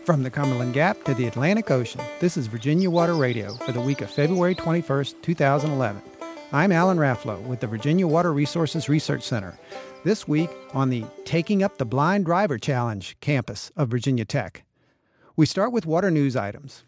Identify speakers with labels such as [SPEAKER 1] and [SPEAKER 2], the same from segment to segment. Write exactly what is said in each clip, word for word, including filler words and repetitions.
[SPEAKER 1] From the Cumberland Gap to the Atlantic Ocean, this is Virginia Water Radio for the week of February twenty-first, two thousand eleven. I'm Alan Rafflow with the Virginia Water Resources Research Center. This week on the Taking Up the Blind Driver Challenge campus of Virginia Tech. We start with water news items.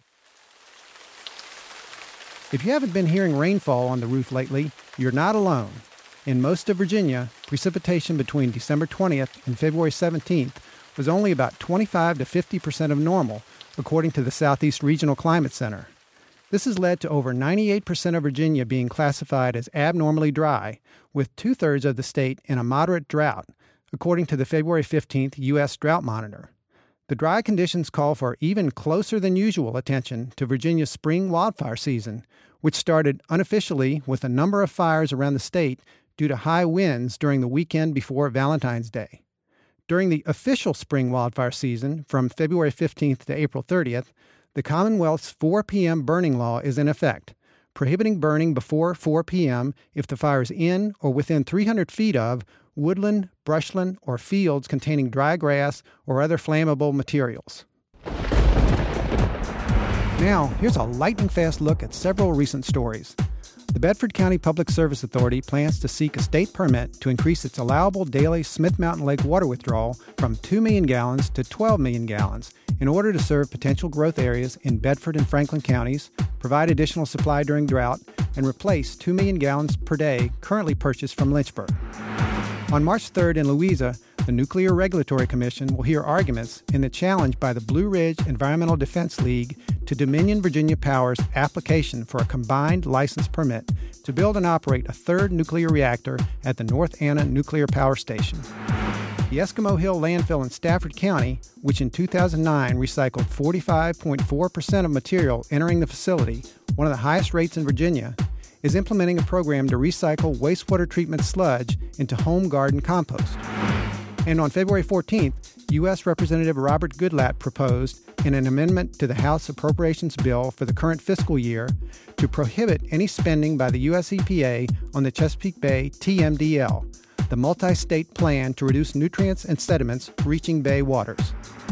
[SPEAKER 1] If you haven't been hearing rainfall on the roof lately, you're not alone. In most of Virginia, precipitation between December twentieth and February seventeenth was only about twenty-five to fifty percent of normal, according to the Southeast Regional Climate Center. This has led to over ninety-eight percent of Virginia being classified as abnormally dry, with two-thirds of the state in a moderate drought, according to the February fifteenth U S Drought Monitor. The dry conditions call for even closer than usual attention to Virginia's spring wildfire season, which started unofficially with a number of fires around the state due to high winds during the weekend before Valentine's Day. During the official spring wildfire season, from February fifteenth to April thirtieth, the Commonwealth's four p.m. burning law is in effect, prohibiting burning before four p.m. if the fire is in or within three hundred feet of woodland, brushland, or fields containing dry grass or other flammable materials. Now, here's a lightning-fast look at several recent stories. The Bedford County Public Service Authority plans to seek a state permit to increase its allowable daily Smith Mountain Lake water withdrawal from two million gallons to twelve million gallons in order to serve potential growth areas in Bedford and Franklin counties, provide additional supply during drought, and replace two million gallons per day currently purchased from Lynchburg. On March third in Louisa, the Nuclear Regulatory Commission will hear arguments in the challenge by the Blue Ridge Environmental Defense League to Dominion Virginia Power's application for a combined license permit to build and operate a third nuclear reactor at the North Anna Nuclear Power Station. The Eskimo Hill landfill in Stafford County, which in two thousand nine recycled forty-five point four percent of material entering the facility, one of the highest rates in Virginia, is implementing a program to recycle wastewater treatment sludge into home garden compost. And on February fourteenth, U S Representative Robert Goodlatte proposed, in an amendment to the House Appropriations Bill for the current fiscal year, to prohibit any spending by the U S E P A on the Chesapeake Bay T M D L, the multi-state plan to reduce nutrients and sediments reaching bay waters.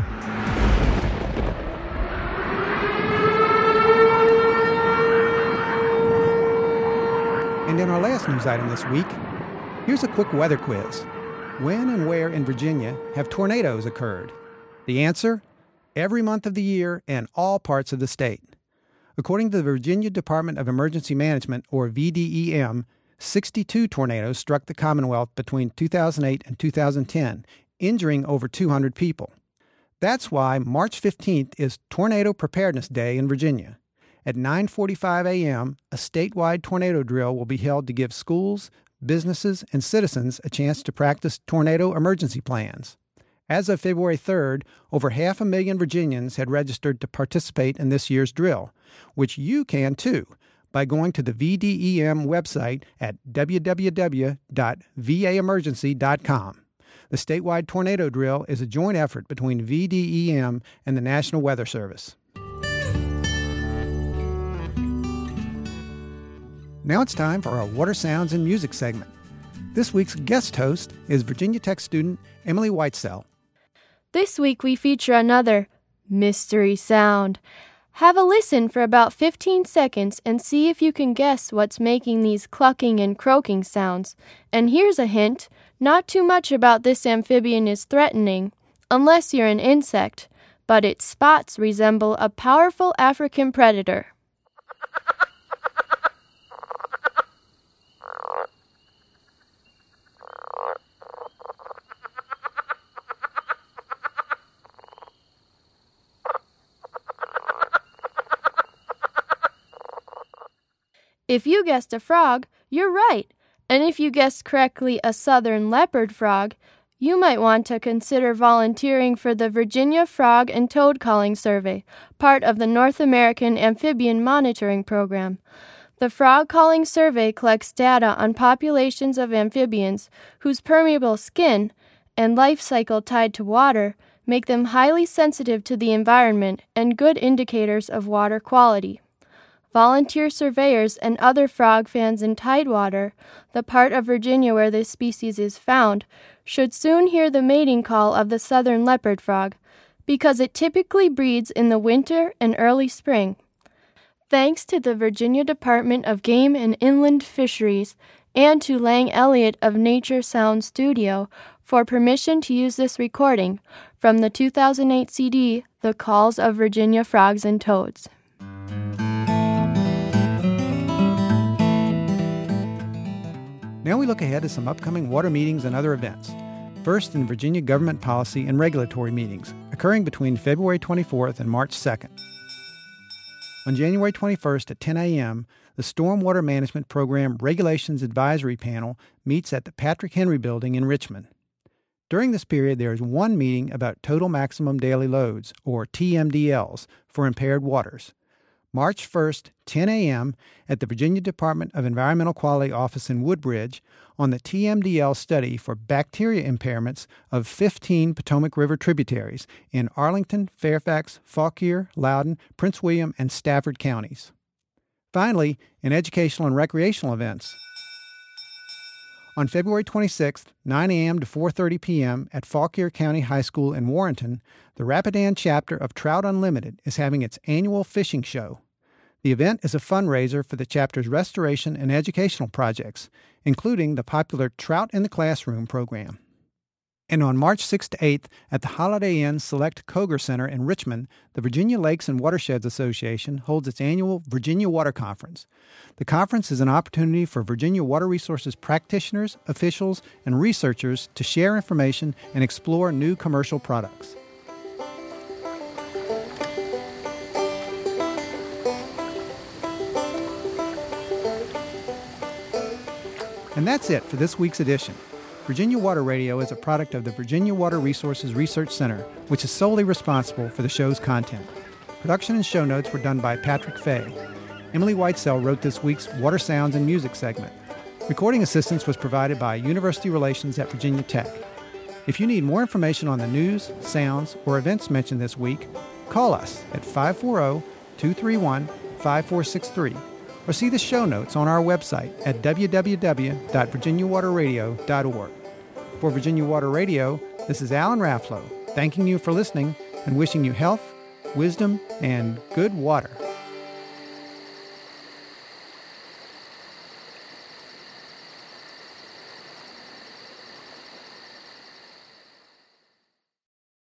[SPEAKER 1] And in our last news item this week, here's a quick weather quiz. When and where in Virginia have tornadoes occurred? The answer? Every month of the year and all parts of the state. According to the Virginia Department of Emergency Management, or V D E M, sixty-two tornadoes struck the Commonwealth between two thousand eight and two thousand ten, injuring over two hundred people. That's why March fifteenth is Tornado Preparedness Day in Virginia. At nine forty-five a.m., a statewide tornado drill will be held to give schools, businesses, and citizens a chance to practice tornado emergency plans. As of February third, over half a million Virginians had registered to participate in this year's drill, which you can too by going to the V D E M website at w w w dot v a emergency dot com. The statewide tornado drill is a joint effort between V D E M and the National Weather Service. Now it's time for our Water Sounds and Music segment. This week's guest host is Virginia Tech student Emily Whitesell.
[SPEAKER 2] This week we feature another mystery sound. Have a listen for about fifteen seconds and see if you can guess what's making these clucking and croaking sounds. And here's a hint, not too much about this amphibian is threatening, unless you're an insect, but its spots resemble a powerful African predator. If you guessed a frog, you're right. And if you guessed correctly a southern leopard frog, you might want to consider volunteering for the Virginia Frog and Toad Calling Survey, part of the North American Amphibian Monitoring Program. The Frog Calling Survey collects data on populations of amphibians whose permeable skin and life cycle tied to water make them highly sensitive to the environment and good indicators of water quality. Volunteer surveyors and other frog fans in Tidewater, the part of Virginia where this species is found, should soon hear the mating call of the southern leopard frog. because it typically breeds in the winter and early spring. Thanks to the Virginia Department of Game and Inland Fisheries and to Lang Elliott of Nature Sound Studio for permission to use this recording from the two thousand eight C D, The Calls of Virginia Frogs and Toads.
[SPEAKER 1] Now we look ahead to some upcoming water meetings and other events. First, in Virginia government policy and regulatory meetings, occurring between February twenty-fourth and March second. On January twenty-first at ten a.m., the Stormwater Management Program Regulations Advisory Panel meets at the Patrick Henry Building in Richmond. During this period, there is one meeting about total maximum daily loads, or T M D Ls, for impaired waters. March first, ten a.m., at the Virginia Department of Environmental Quality office in Woodbridge on the T M D L study for bacteria impairments of fifteen Potomac River tributaries in Arlington, Fairfax, Fauquier, Loudoun, Prince William, and Stafford counties. Finally, in educational and recreational events, on February twenty-sixth, nine a.m. to four thirty p.m. at Fauquier County High School in Warrenton, the Rapidan chapter of Trout Unlimited is having its annual fishing show. The event is a fundraiser for the chapter's restoration and educational projects, including the popular Trout in the Classroom program. And on March sixth to eighth at the Holiday Inn Select Koger Center in Richmond, the Virginia Lakes and Watersheds Association holds its annual Virginia Water Conference. The conference is an opportunity for Virginia water resources practitioners, officials, and researchers to share information and explore new commercial products. And that's it for this week's edition. Virginia Water Radio is a product of the Virginia Water Resources Research Center, which is solely responsible for the show's content. Production and show notes were done by Patrick Fay. Emily Whitesell wrote this week's Water Sounds and Music segment. Recording assistance was provided by University Relations at Virginia Tech. If you need more information on the news, sounds, or events mentioned this week, call us at five four zero, two three one, five four six three. Or see the show notes on our website at w w w dot virginia water radio dot org. For Virginia Water Radio, this is Alan Rafflow, thanking you for listening and wishing you health, wisdom, and good water.